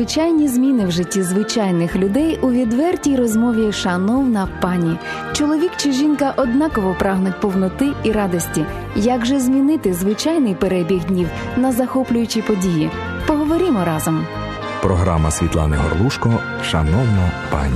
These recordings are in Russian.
звичайні зміни в житті звичайних людей у відвертій розмові «Шановна пані». Чоловік чи жінка однаково прагнуть повноти і радості. Як же змінити звичайний перебіг днів на захоплюючі події? Поговоримо разом. Програма Світлани Горлушко «Шановна пані».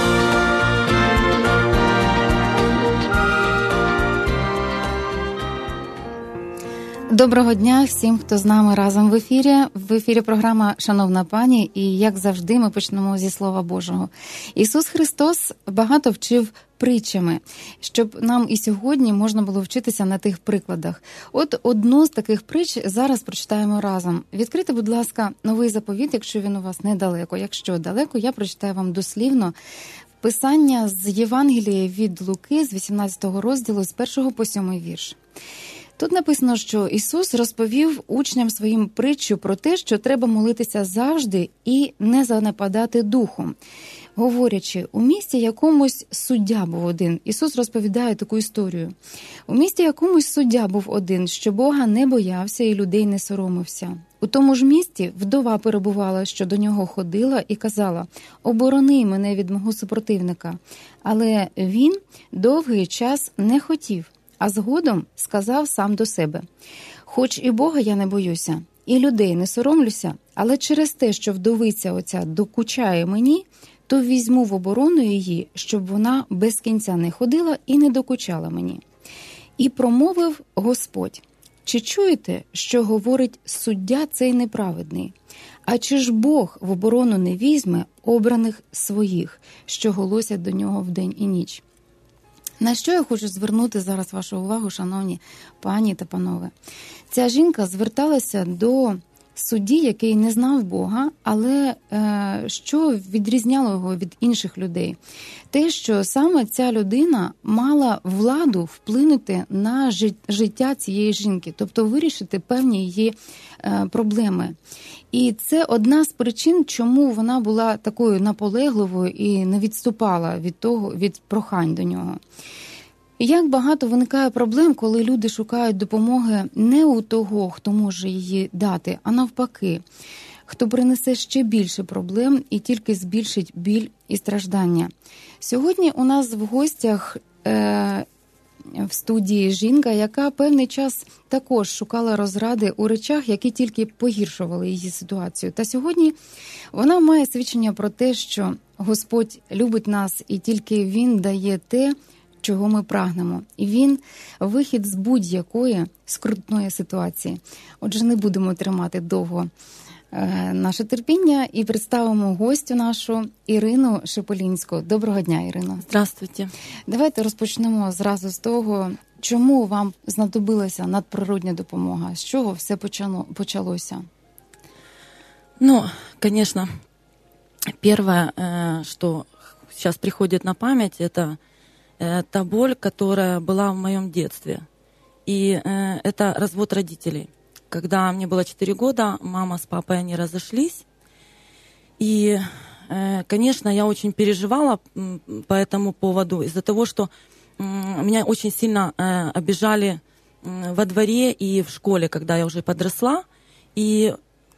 Доброго дня всім, хто з нами разом в ефірі. В ефірі програма «Шановна пані», і, як завжди, ми почнемо зі Слова Божого. Ісус Христос багато вчив притчами, щоб нам і сьогодні можна було вчитися на тих прикладах. От одну з таких притч зараз прочитаємо разом. Відкрийте, будь ласка, Новий заповіт, якщо він у вас недалеко. Якщо далеко, я прочитаю вам дослівно Писання з Євангелія від Луки, з 18 розділу, з 1 по 7 вірш. Тут написано, що Ісус розповів учням своїм притчу про те, що треба молитися завжди і не занепадати духом. Говорячи, у місті якомусь суддя був один. Ісус розповідає таку історію. У місті якомусь суддя був один, що Бога не боявся і людей не соромився. У тому ж місті вдова перебувала, що до нього ходила і казала: «Оборони мене від мого супротивника». Але він довгий час не хотів. А згодом сказав сам до себе: «Хоч і Бога я не боюся, і людей не соромлюся, але через те, що вдовиця оця докучає мені, то візьму в оборону її, щоб вона без кінця не ходила і не докучала мені». І промовив Господь: «Чи чуєте, що говорить суддя цей неправедний? А чи ж Бог в оборону не візьме обраних своїх, що голосять до нього вдень і ніч?» На що я хочу звернути зараз вашу увагу, шановні пані та панове? Ця жінка зверталася до судді, який не знав Бога, але що відрізняло його від інших людей? Те, що саме ця людина мала владу вплинути на життя цієї жінки, тобто вирішити певні її проблеми. І це одна з причин, чому вона була такою наполегливою і не відступала від прохань до нього. Як багато виникає проблем, коли люди шукають допомоги не у того, хто може її дати, а навпаки, хто принесе ще більше проблем і тільки збільшить біль і страждання. Сьогодні у нас в гостях в студії жінка, яка певний час також шукала розради у речах, які тільки погіршували її ситуацію. Та сьогодні вона має свідчення про те, що Господь любить нас і тільки Він дає те, чого ми прагнемо. І Він – вихід з будь-якої скрутної ситуації. Отже, не будемо тримати довго наше терпіння і представимо гостю нашу Ірину Шеполінську. Доброго дня, Ірино. Здравствуйте. Давайте розпочнемо зразу з того, чому вам знадобилася надприродня допомога? З чого все почалося? Ну, конечно, первое, что сейчас приходит на память, это та боль, которая была в моем детстве. И это развод родителей. Когда мне было 4 года, мама с папой, они разошлись. И, конечно, я очень переживала по этому поводу, из-за того, что меня очень сильно обижали во дворе и в школе, когда я уже подросла. И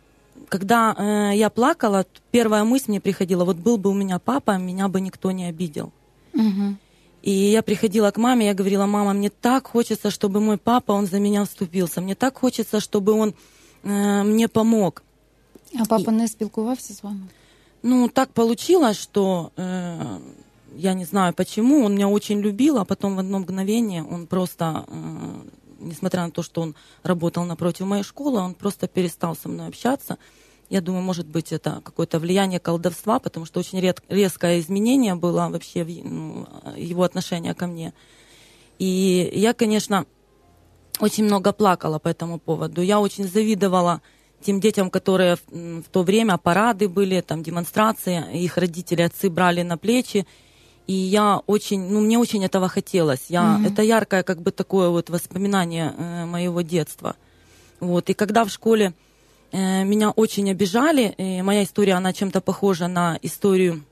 когда я плакала, первая мысль мне приходила: вот был бы у меня папа, меня бы никто не обидел. Угу. И я приходила к маме, я говорила: мама, мне так хочется, чтобы мой папа, он за меня вступился. Мне так хочется, чтобы он мне помог. А папа не спілкувався з вами? Ну, так получилось, что я не знаю почему, он меня очень любил, а потом в одно мгновение он просто, несмотря на то, что он работал напротив моей школы, он просто перестал со мной общаться. Я думаю, может быть, это какое-то влияние колдовства, потому что очень резкое изменение было вообще его отношения ко мне. И я, конечно, очень много плакала по этому поводу. Я очень завидовала тем детям, которые в то время парады были, там демонстрации, их родители, отцы брали на плечи. И я очень, мне очень этого хотелось. Это яркое как бы такое вот воспоминание моего детства. Вот. И когда в школе меня очень обижали, и моя история, она чем-то похожа на историю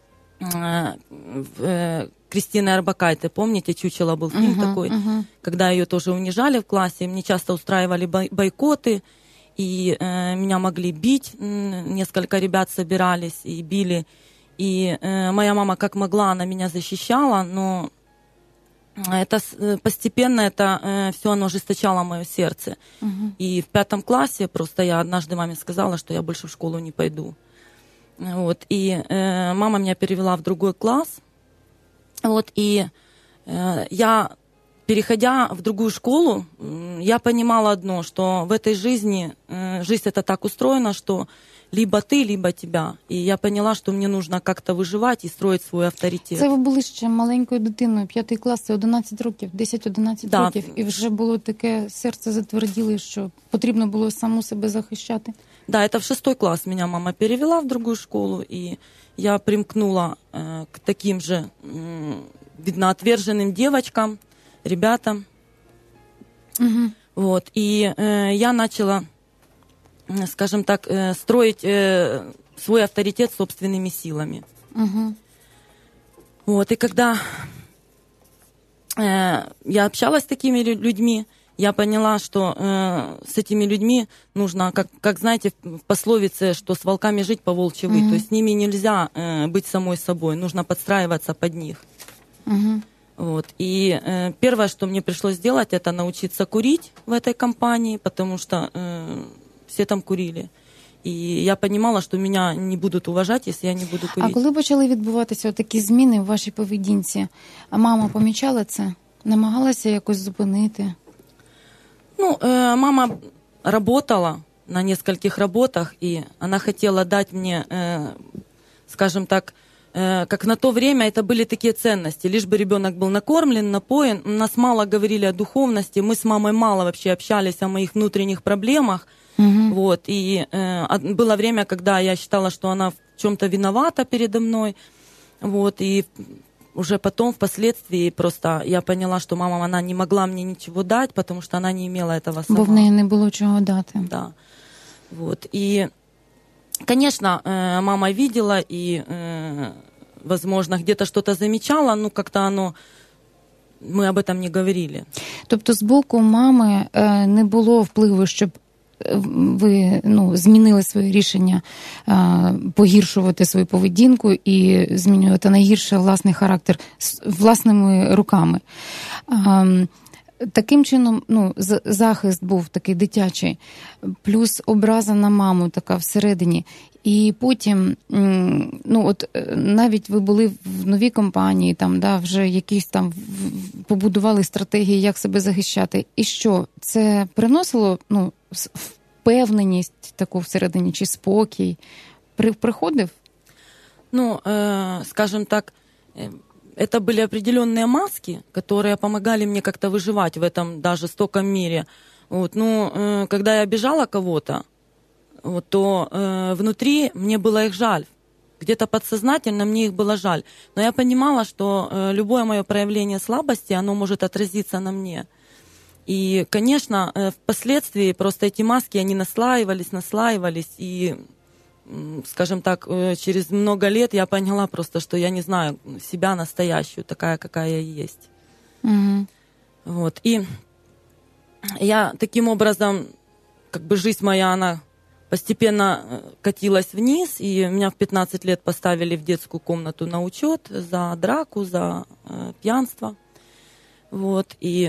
Кристины Орбакайте. Помните, «Чучело» был фильм такой, когда ее тоже унижали в классе, мне часто устраивали бойкоты. и меня могли бить, несколько ребят собирались и били, и моя мама как могла, она меня защищала, но это постепенно это все оно ожесточало мое сердце. И в 5 классе просто я однажды маме сказала, что я больше в школу не пойду. Вот, и мама меня перевела в другой класс, вот, и я, переходя в другую школу, я понимала одно, что в этой жизни, жизнь это так устроена, что либо ты, либо тебя. І я поняла, що мені нужно как-то виживати і строить свій авторитет. Це ви були ще маленькою дитиною, 5 клас, це 11 років, 10-11 років, і вже було таке серце затверділо, що потрібно було саму себе захищати. Да, это в 6 класс меня мама перевела в другую школу, и я примкнула к таким же, видно, отверженным девочкам, ребятам. Вот, и я начала, скажем так, строить свой авторитет собственными силами. Вот, и когда я общалась с такими людьми, я поняла, что с этими людьми нужно, как знаете, в пословице, что с волками жить, по волчьи выть. То есть с ними нельзя быть самой собой, нужно подстраиваться под них. Вот. И первое, что мне пришлось сделать, это научиться курить в этой компании, потому что все там курили. І я розуміла, що мене не будуть уважати, якщо я не буду курити. А коли почали відбуватися такі зміни в вашій поведінці, а мама помічала це? Намагалася якось зупинити? Ну, мама работала на нескольких работах, и она хотела дать мне, скажем так, как на то время это были такие ценности. Лишь бы ребенок был накормлен, напоен. Нас мало говорили о духовности, мы с мамой мало вообще общались о моих внутренних проблемах. Вот. И было время, когда я считала, что она в чем-то виновата передо мной. Вот. И уже потом, впоследствии, просто я поняла, что мама, она не могла мне ничего дать, потому что она не имела этого сама. Бо в неї не було чого дати. Да. Вот. И, конечно, мама видела и, возможно, где-то что-то замечала, но как-то мы об этом не говорили. Тобто з боку мами не було впливу, щоб ви змінили своє рішення погіршувати свою поведінку і змінювати найгірше власний характер власними руками. Таким чином, захист був такий дитячий, плюс образа на маму така всередині. І потім, навіть ви були в новій компанії, там, да, вже якісь там побудували стратегії, як себе захищати. І що? Це приносило, впевненість таку всередині, чи спокій? Приходив? Скажем так, это были определенные маски, которые помогали мне как-то выживать в этом, да, жестоком мире. Вот, когда я обижала кого-то, то внутри мне было их жаль. Где-то подсознательно мне их было жаль. Но я понимала, что любое мое проявление слабости, оно может отразиться на мне. И, конечно, впоследствии просто эти маски, они наслаивались, и, скажем так, через много лет я поняла просто, что я не знаю себя настоящую, такая, какая я есть. Вот. И я таким образом, как бы жизнь моя, она постепенно катилась вниз, и меня в 15 лет поставили в детскую комнату на учет за драку, за пьянство. Вот. И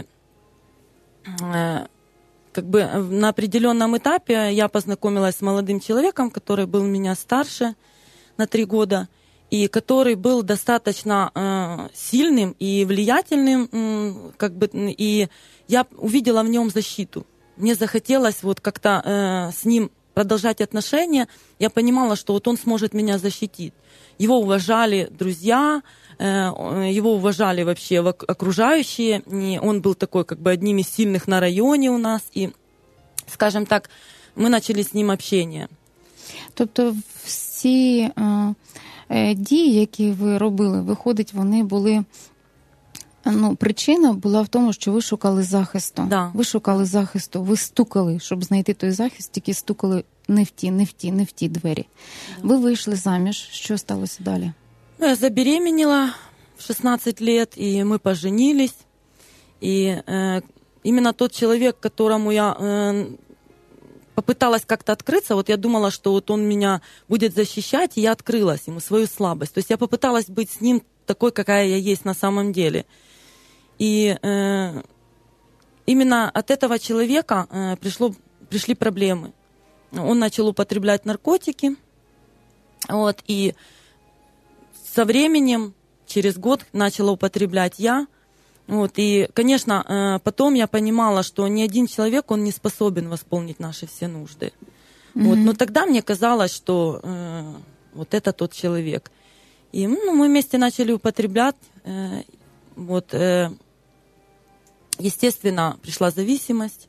как бы на определенном этапе я познакомилась с молодым человеком, который был меня старше на 3 года, и который был достаточно сильным и влиятельным, как бы, и я увидела в нем защиту. Мне захотелось вот как-то с ним продолжать отношения. Я понимала, что вот он сможет меня защитить. Его уважали друзья, его уважали вообще окружающие. И он был такой, как бы, одним из сильных на районе у нас. И, скажем так, мы начали с ним общение. Тобто всі дії, які ви робили, виходить, вони були... причина була в тому, що ви шукали захисту. Да. Ви шукали захисту, ви стукали, щоб знайти той захист, тільки стукали не в ті двері. Да. Ви вийшли заміж. Що сталося далі? Я забеременела в 16 лет, и мы поженились. И именно тот человек, которому я попыталась как-то открыться. Вот я думала, что вот он меня будет защищать, и я открылась ему свою слабость. То есть я попыталась быть с ним такой, какая я есть на самом деле. И именно от этого человека пришли проблемы. Он начал употреблять наркотики. Вот, и со временем, через год, начала употреблять я. Вот, и, конечно, потом я понимала, что ни один человек, он не способен восполнить наши все нужды. Вот, но тогда мне казалось, что вот это тот человек. И мы вместе начали употреблять. Вот, естественно, пришла зависимость.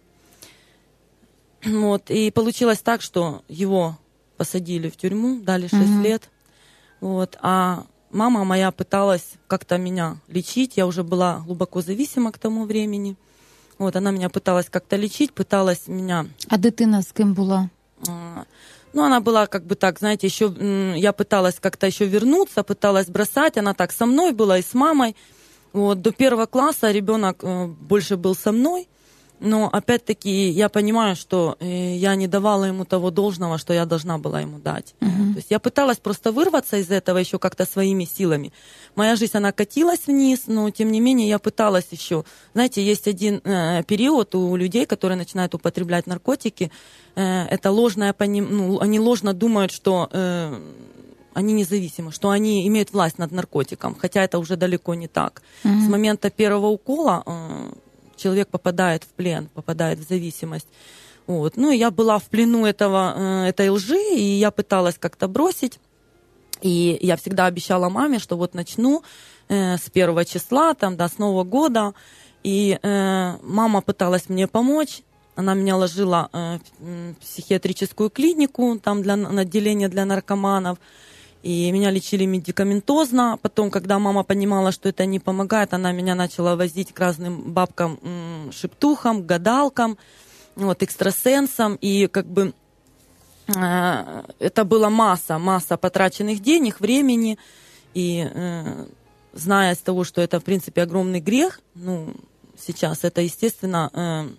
Вот, и получилось так, что его посадили в тюрьму, дали 6 лет. Вот, а мама моя пыталась как-то меня лечить. Я уже была глубоко зависима к тому времени. Вот, она меня пыталась как-то лечить, пыталась меня... А дитина з ким була? Ну, она была как бы так, знаете, еще я пыталась как-то еще вернуться, пыталась бросать. Она так со мной была и с мамой. Вот, до 1 класса ребенок больше был со мной. Но, опять-таки, я понимаю, что я не давала ему того должного, что я должна была ему дать. То есть я пыталась просто вырваться из этого еще как-то своими силами. Моя жизнь, она катилась вниз, но, тем не менее, я пыталась еще. Знаете, есть один период у людей, которые начинают употреблять наркотики. Это ложное понимание, они ложно думают, что они независимы, что они имеют власть над наркотиком, хотя это уже далеко не так. С момента первого укола человек попадает в плен, попадает в зависимость. Вот. Ну, и я была в плену этой лжи, и я пыталась как-то бросить. И я всегда обещала маме, что вот начну с 1 числа, там, с Нового года. И мама пыталась мне помочь. Она меня ложила в психиатрическую клинику, там отделение для наркоманов. И меня лечили медикаментозно. Потом, когда мама понимала, что это не помогает, она меня начала возить к разным бабкам, шептухам, гадалкам, вот, экстрасенсам. И как бы это была масса потраченных денег, времени. И зная из того, что это, в принципе, огромный грех, ну, сейчас это, естественно,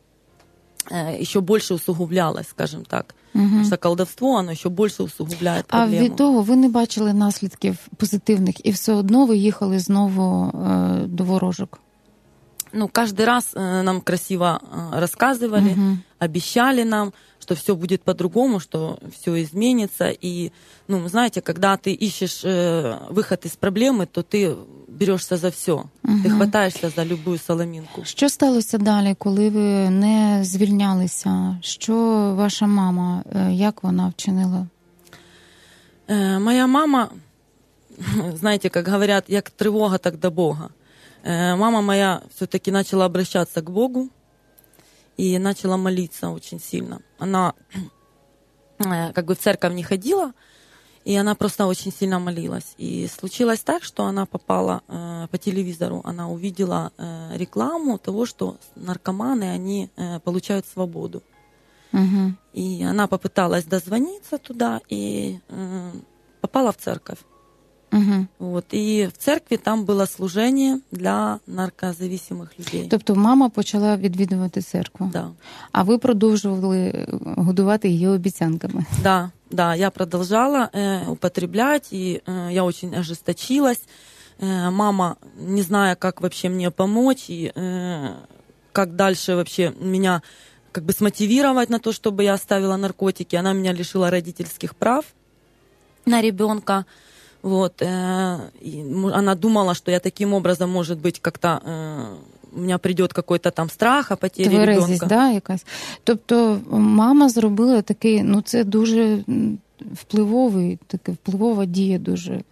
еще больше усугублялось, скажем так. Тому що колдовство, воно ще більше усугубляє проблему. А від того ви не бачили наслідків позитивних, і все одно ви їхали знову до ворожок? Ну, каждый раз нам красиво рассказывали, обещали нам, что все будет по-другому, что все изменится. И, ну, знаете, когда ты ищешь выход из проблемы, то ты берешься за все. Ти хватаєшся за любую соломинку. Що сталося далі, коли ви не звільнялися? Що ваша мама, як вона вчинила? Моя мама, знаете, как говорят, як тривога, так до Бога. Мама моя все-таки начала обращаться к Богу и начала молиться очень сильно. Она как бы в церковь не ходила, и она просто очень сильно молилась. И случилось так, что она попала по телевизору, она увидела рекламу того, что наркоманы, они получают свободу. И она попыталась дозвониться туда и попала в церковь. Вот. И в церкві там було служення для наркозависимих людей. Тобто мама почала відвідувати церкву? Да. А ви продовжували годувати її обіцянками? Да, я продолжала употреблять, и я очень ожесточилась. Мама, не зная, как вообще мне помочь, и как дальше вообще меня как бы смотивировать на то, чтобы я оставила наркотики, она меня лишила родительских прав на ребенка. Вот, и она думала, что я таким образом, может быть, как-то у меня придет какой-то там страх о потере ребенка. Да, якась. Тобто мама зробила такий, ну це дуже впливова дія дуже.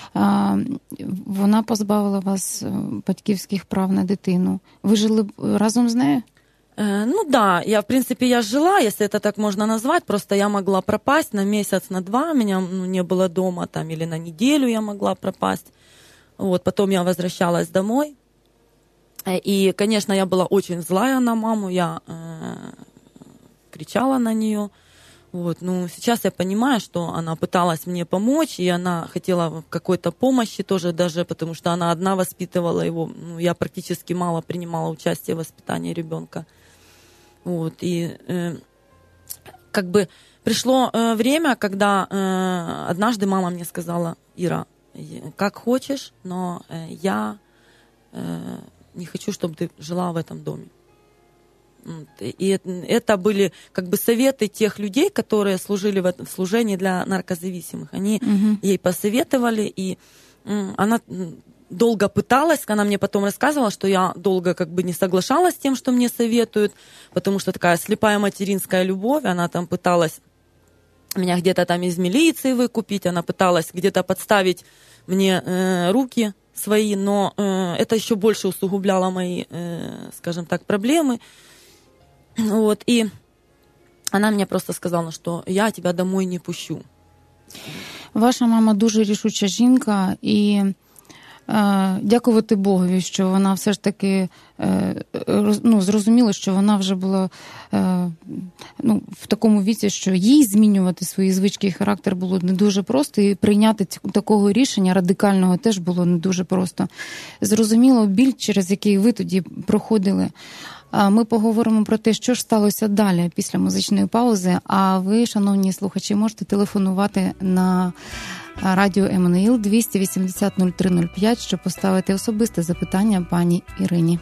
Вона позбавила вас батьківських прав на дитину. Ви жили разом з нею? Ну да, в принципе, я жила, если это так можно назвать, просто я могла пропасть на месяц, на 2, меня не было дома, там, или на неделю я могла пропасть. Вот, потом я возвращалась домой. И, конечно, я была очень злая на маму, я кричала на нее. Вот, ну, сейчас я понимаю, что она пыталась мне помочь, и она хотела какой-то помощи тоже, даже потому что она одна воспитывала его. Ну, я практически мало принимала участие в воспитании ребенка. Вот, и как бы пришло время, когда однажды мама мне сказала: Ира, как хочешь, но я не хочу, чтобы ты жила в этом доме. И это были как бы советы тех людей, которые служили в служении для наркозависимых. Они ей посоветовали, и она долго пыталась, она мне потом рассказывала, что я долго как бы не соглашалась с тем, что мне советуют, потому что такая слепая материнская любовь, она там пыталась меня где-то там из милиции выкупить, она пыталась где-то подставить мне руки свои, но это еще больше усугубляло мои, скажем так, проблемы. Вот, и она мне просто сказала, що я тебе домой не пущу. Ваша мама дуже рішуча жінка, і дякувати Богові, що вона все ж таки зрозуміла, що вона вже була в такому віці, що їй змінювати свої звички і характер було не дуже просто, і прийняти такого рішення радикального теж було не дуже просто. Зрозуміло біль, через який ви тоді проходили. Ми поговоримо про те, що ж сталося далі після музичної паузи, а ви, шановні слухачі, можете телефонувати на радіо МНЛ 280 0305, щоб поставити особисте запитання пані Ірині.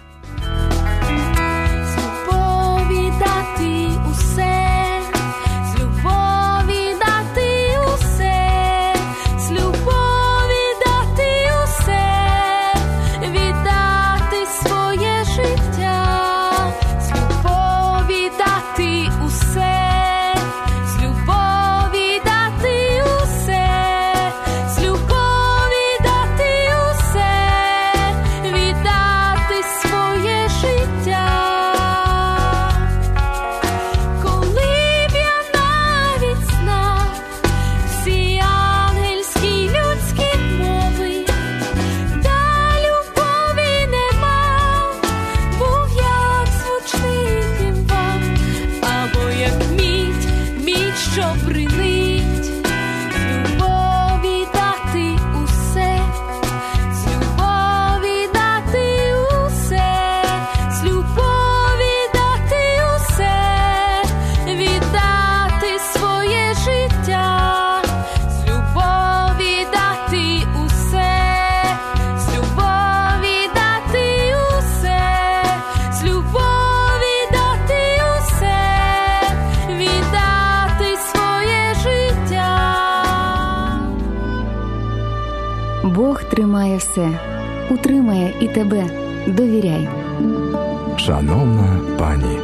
Бог тримає все, утримає і тебе. Довіряй. Шановна пані.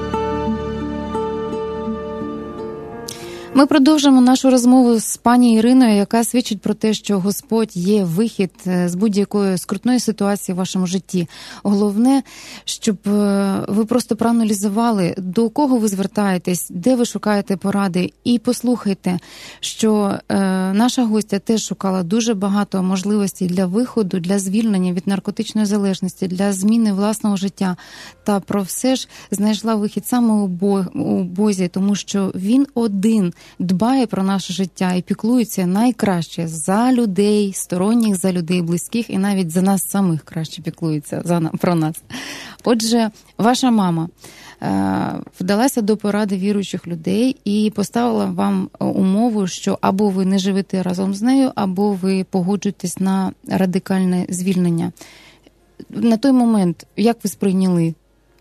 Ми продовжимо нашу розмову з пані Іриною, яка свідчить про те, що Господь є вихід з будь-якої скрутної ситуації в вашому житті. Головне, щоб ви просто проаналізували, до кого ви звертаєтесь, де ви шукаєте поради. І послухайте, що наша гостя теж шукала дуже багато можливостей для виходу, для звільнення від наркотичної залежності, для зміни власного життя. Та про все ж знайшла вихід саме у Бозі, тому що Він один дбає про наше життя і піклується найкраще за людей, сторонніх, за людей близьких, і навіть за нас самих краще піклується про нас. Отже, ваша мама вдалася до поради віруючих людей і поставила вам умову, що або ви не живете разом з нею, або ви погоджуєтесь на радикальне звільнення. На той момент, як ви сприйняли?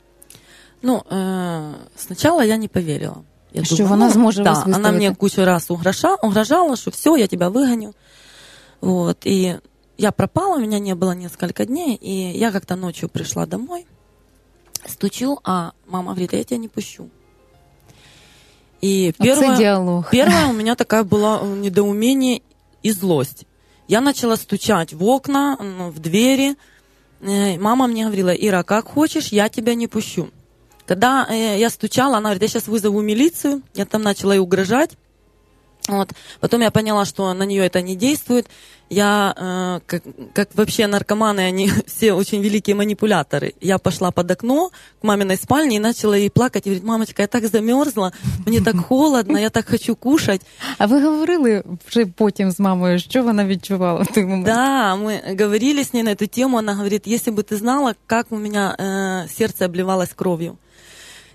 Сначала я не поверила. Я что думаю, она сможет вас выставить. Она мне кучу раз угрожала, что все, я тебя выгоню. Вот. И я пропала, меня не было несколько дней, и я как-то ночью пришла домой, стучу, а мама говорит: я тебя не пущу. И первое у меня такая была недоумение и злость. Я начала стучать в окна, в двери. Мама мне говорила: Ира, как хочешь, я тебя не пущу. Когда я стучала, она говорит: я сейчас вызову милицию. Я там начала ей угрожать. Вот. Потом я поняла, что на нее это не действует. Я, как вообще наркоманы, они все очень великие манипуляторы. Я пошла под окно к маминой спальне и начала ей плакать. И говорит: мамочка, я так замерзла, мне так холодно, я так хочу кушать. А ви говорили вже потім з мамою, що вона відчувала в той момент? Да, мы говорили с ней на эту тему. Она говорит: если бы ты знала, как у меня сердце обливалось кровью.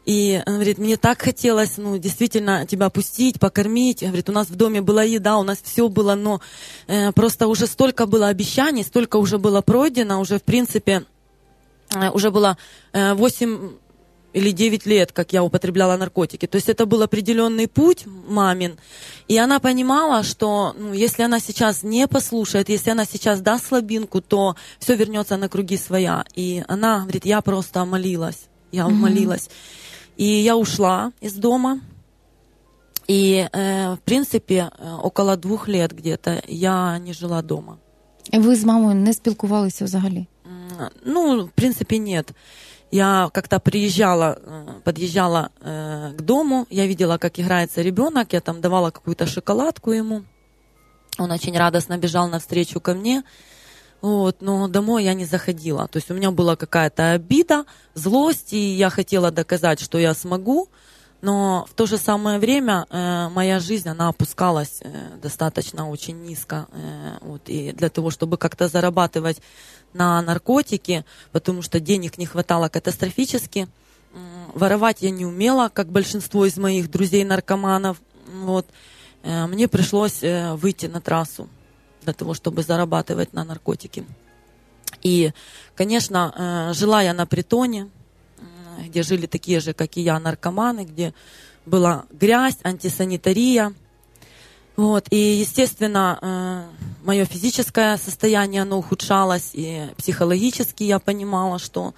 И он говорит, мне так хотелось, действительно, тебя пустить, покормить. Говорит, у нас в доме была еда, у нас все было, но просто уже столько было обещаний, столько уже было пройдено, уже, в принципе, уже было 8 или 9 лет, как я употребляла наркотики. То есть это был определенный путь мамин. И она понимала, что если она сейчас не послушает, если она сейчас даст слабинку, то все вернется на круги своя. И она говорит, я просто молилась, я молилась. И я ушла из дома, и, в принципе, около 2 лет где-то я не жила дома. Ви з мамою не спілкувалися взагалі? В принципе, нет. Я как-то подъезжала к дому, я видела, как играется ребенок, я там давала какую-то шоколадку ему. Он очень радостно бежал навстречу ко мне. Но домой я не заходила. То есть у меня была какая-то обида, злость, и я хотела доказать, что я смогу, но в то же самое время моя жизнь, она опускалась достаточно очень низко. И для того, чтобы как-то зарабатывать на наркотики, потому что денег не хватало катастрофически, воровать я не умела, как большинство из моих друзей-наркоманов. Мне пришлось выйти на трассу для того, чтобы зарабатывать на наркотики. И, конечно, жила я на притоне, где жили такие же, как и я, наркоманы, где была грязь, антисанитария. И, естественно, мое физическое состояние, оно ухудшалось, и психологически я понимала, что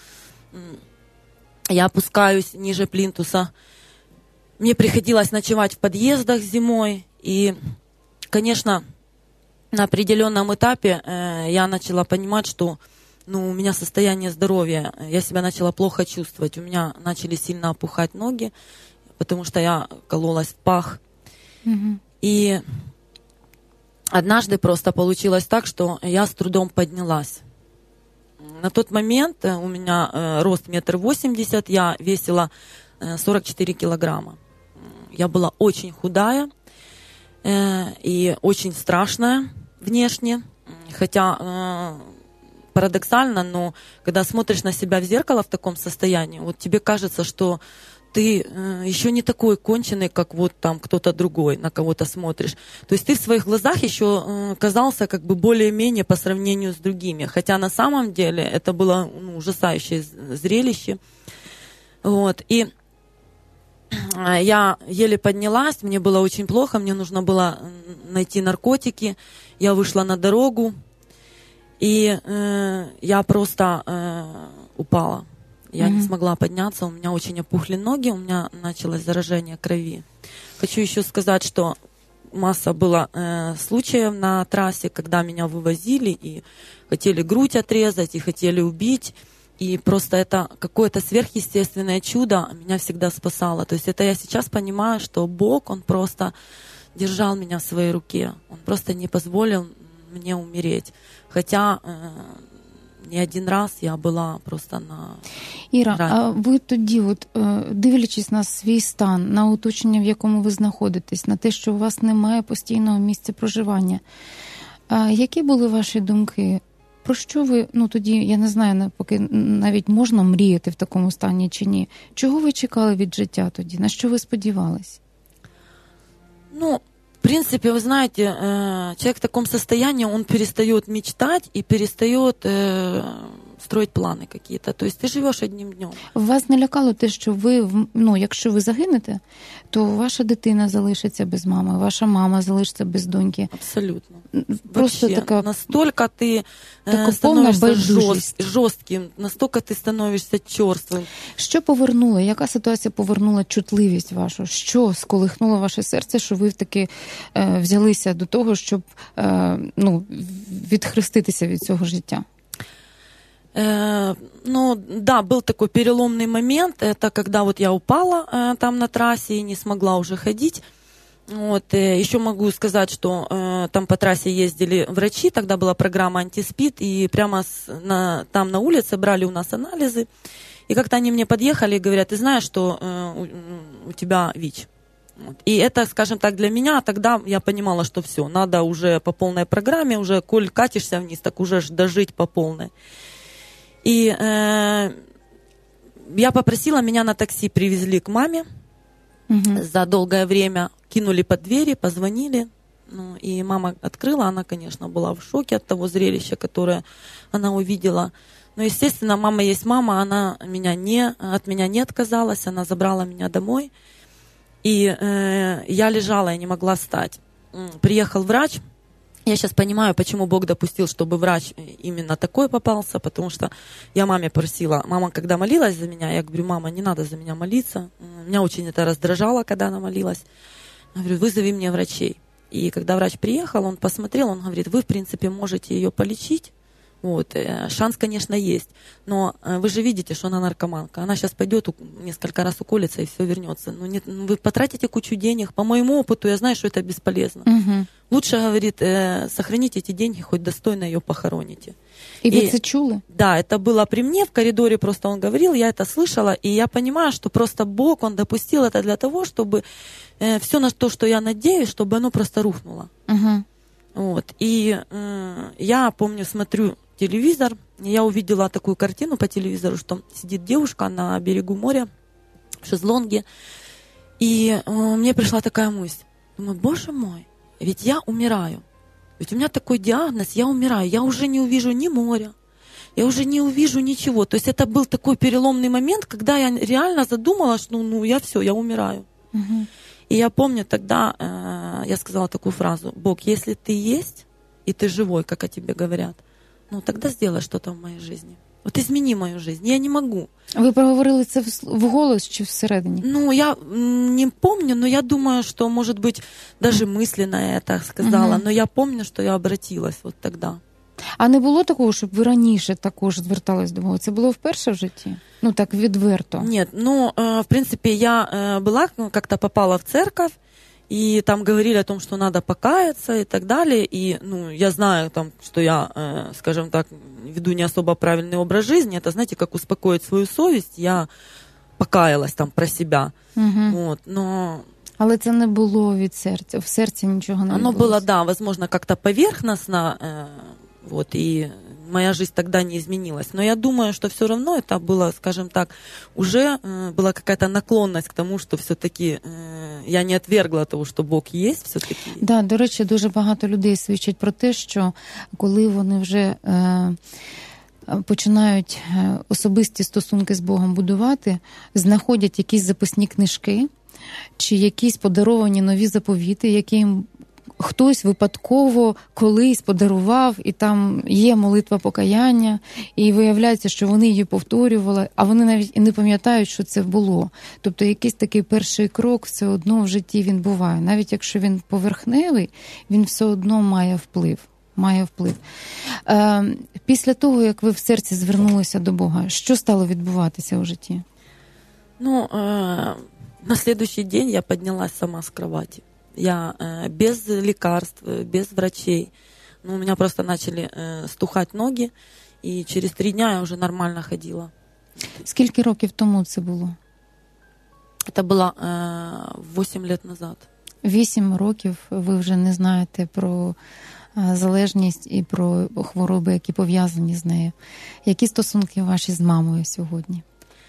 я опускаюсь ниже плинтуса. Мне приходилось ночевать в подъездах зимой, и, конечно, на определенном этапе я начала понимать, что у меня состояние здоровья, я себя начала плохо чувствовать, у меня начали сильно опухать ноги, потому что я кололась в пах. И однажды просто получилось так, что я с трудом поднялась. На тот момент у меня рост 1,80 м, я весила 44 килограмма. Я была очень худая и очень страшная внешне, хотя парадоксально, но когда смотришь на себя в зеркало в таком состоянии, тебе кажется, что ты еще не такой конченый, как там кто-то другой, на кого-то смотришь. То есть ты в своих глазах еще казался как бы более-менее по сравнению с другими, хотя на самом деле это было ужасающее зрелище. И я еле поднялась, мне было очень плохо, мне нужно было найти наркотики. Я вышла на дорогу, и я просто упала. Я не смогла подняться, у меня очень опухли ноги, у меня началось заражение крови. Хочу еще сказать, что масса было случаев на трассе, когда меня вывозили и хотели грудь отрезать, и хотели убить. И просто это какое-то сверхъестественное чудо меня всегда спасало. То есть это я сейчас понимаю, что Бог, Он просто держал меня в своей руке. Он просто не позволил мне умереть. Хотя не один раз я була просто на Іра, рані. а ви тоді, дивлячись на свій стан, на оточення, в якому ви знаходитесь, на те, що у вас немає постійного місця проживання, які були ваші думки? Про що ви, тоді, я не знаю, поки навіть можна мріяти в такому стані чи ні? Чого ви чекали від життя тоді? На що ви сподівались? В принципе, вы знаете, человек в таком состоянии, он перестает мечтать и перестает строить планы какие-то. То есть ты живешь одним днем. Вас не лякало те, що ви, якщо ви загинете, то ваша дитина залишиться без мами, ваша мама залишиться без доньки. Абсолютно. Просто вообще, така настолько ты становишься жорстким, настолько ти становишся чорствим. Що повернуло? Яка ситуація повернула чутливість вашу? Що сколихнуло ваше серце, що ви таки взялися до того, щоб відхреститися від цього життя? Да, был такой переломный момент. Это когда я упала там на трассе и не смогла уже ходить. Еще могу сказать, что там по трассе ездили врачи, тогда была программа антиспид, и прямо там на улице брали у нас анализы. И как-то они мне подъехали и говорят, ты знаешь, что у тебя ВИЧ. И это, скажем так, для меня, тогда я понимала, что все, надо уже по полной программе, уже коль катишься вниз, так уже дожить по полной. И я попросила, меня на такси привезли к маме. За долгое время кинули под двери, позвонили. Ну, и мама открыла, она, конечно, была в шоке от того зрелища, которое она увидела. Но, естественно, мама есть мама, она от меня не отказалась, она забрала меня домой. И я лежала, я не могла встать. Приехал врач. Я сейчас понимаю, почему Бог допустил, чтобы врач именно такой попался, потому что я маме просила, мама, когда молилась за меня, я говорю, мама, не надо за меня молиться. Меня очень это раздражало, когда она молилась. Я говорю, вызови мне врачей. И когда врач приехал, он посмотрел, он говорит, вы, в принципе, можете ее полечить. Вот. Шанс, конечно, есть. Но вы же видите, что она наркоманка. Она сейчас пойдет, несколько раз уколется и все вернется. Ну, нет, вы потратите кучу денег. По моему опыту я знаю, что это бесполезно. Лучше, говорит, сохраните эти деньги, хоть достойно ее похороните. И вы это чули? Да, это было при мне в коридоре, просто он говорил, я это слышала, и я понимаю, что просто Бог, Он допустил это для того, чтобы все на то, что я надеюсь, чтобы оно просто рухнуло. Вот. И я помню, смотрю телевизор, и я увидела такую картину по телевизору, что сидит девушка на берегу моря в шезлонге, и мне пришла такая мысль, думаю, боже мой, ведь я умираю, ведь у меня такой диагноз, я умираю, я уже не увижу ни моря, я уже не увижу ничего. То есть это был такой переломный момент, когда я реально задумалась, что я все, я умираю. И я помню тогда, я сказала такую фразу, Бог, если ты есть, и ты живой, как о тебе говорят, тогда сделай что-то в моей жизни. Вот измени мою жизнь, я не могу. Ви проговорили це вголос чи всередині? Я не помню, но я думаю, что, может быть, даже мысленно я это сказала, но я помню, что я обратилась вот тогда. А не було такого, щоб ви раніше також звертались до Бога? Це було вперше в житті? Так відверто. Нет, в принципе, я была, как-то попала в церковь, и там говорили о том, что надо покаяться и так далее. И, я знаю, что я, скажем так, веду не особо правильный образ жизни. Это, знаете, как успокоить свою совесть. Я покаялась про себя. Вот, но... Але це не було від серця, в серці нічого не Оно відбулося. было, да, возможно, как-то поверхностно, вот, и моя жизнь тогда не изменилась. Но я думаю, что все равно это было, скажем так, уже была какая-то наклонность к тому, что все-таки я не отвергла того, що Бог є все-таки. Да, до речі, дуже багато людей свідчать про те, що коли вони вже починають особисті стосунки з Богом будувати, знаходять якісь записні книжки чи якісь подаровані нові заповіти, які їм хтось випадково колись подарував, і там є молитва покаяння, і виявляється, що вони її повторювали, а вони навіть і не пам'ятають, що це було. Тобто якийсь такий перший крок все одно в житті він буває. Навіть якщо він поверхневий, він все одно має вплив. Після того, як ви в серці звернулися до Бога, що стало відбуватися у житті? На следующий день я поднялась сама с кровати. Я без лекарств, без врачей. У меня просто начали стухать ноги, и через 3 дня я уже нормально ходила. Скільки років тому це було? Это было 8 лет назад. 8 років ви вже не знаєте про залежність і про хвороби, які пов'язані з нею. Які стосунки ваші з мамою сьогодні?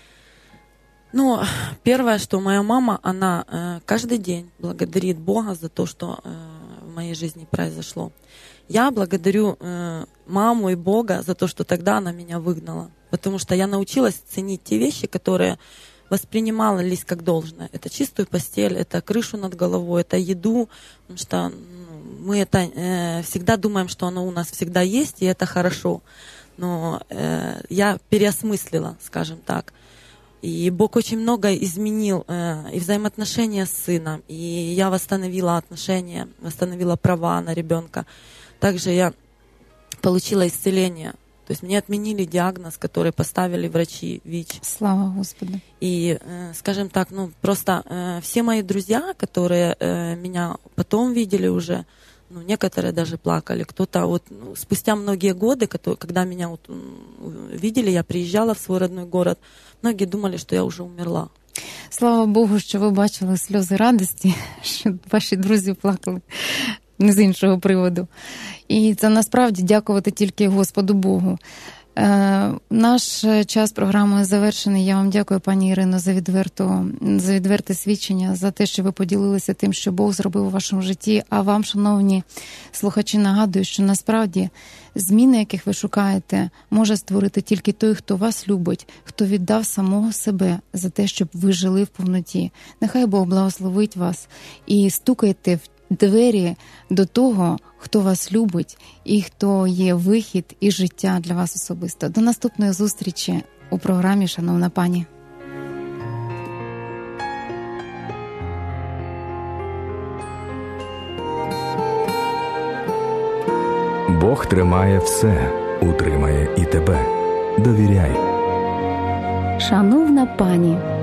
Первое, что моя мама, она каждый день благодарит Бога за то, что в моей жизни произошло. Я благодарю маму и Бога за то, что тогда она меня выгнала. Потому что я научилась ценить те вещи, которые воспринимались как должное. Это чистую постель, это крышу над головой, это еду. Потому что мы это всегда думаем, что оно у нас всегда есть, и это хорошо. Но я переосмыслила, скажем так. И Бог очень много изменил и взаимоотношения с сыном, и я восстановила отношения, восстановила права на ребенка. Также я получила исцеление. То есть мне отменили диагноз, который поставили врачи ВИЧ. Слава Господу. И, скажем так, просто все мои друзья, которые меня потом видели уже, некоторые даже плакали. Кто-то спустя многие годы, когда меня видели, я приезжала в свой родной город, многие думали, що я вже умерла. Слава Богу, що ви бачили сльози радості, що ваші друзі плакали не з іншого приводу. І це насправді дякувати тільки Господу Богу. Наш час програми завершений. Я вам дякую, пані Ірино, за відверте свідчення, за те, що ви поділилися тим, що Бог зробив у вашому житті. А вам, шановні слухачі, нагадую, що насправді зміни, яких ви шукаєте, може створити тільки той, хто вас любить, хто віддав самого себе за те, щоб ви жили в повноті. Нехай Бог благословить вас і стукайте в двері до того, хто вас любить і хто є вихід і життя для вас особисто. До наступної зустрічі у програмі «Шановна пані». Бог тримає все, утримає і тебе. Довіряй. Шановна пані.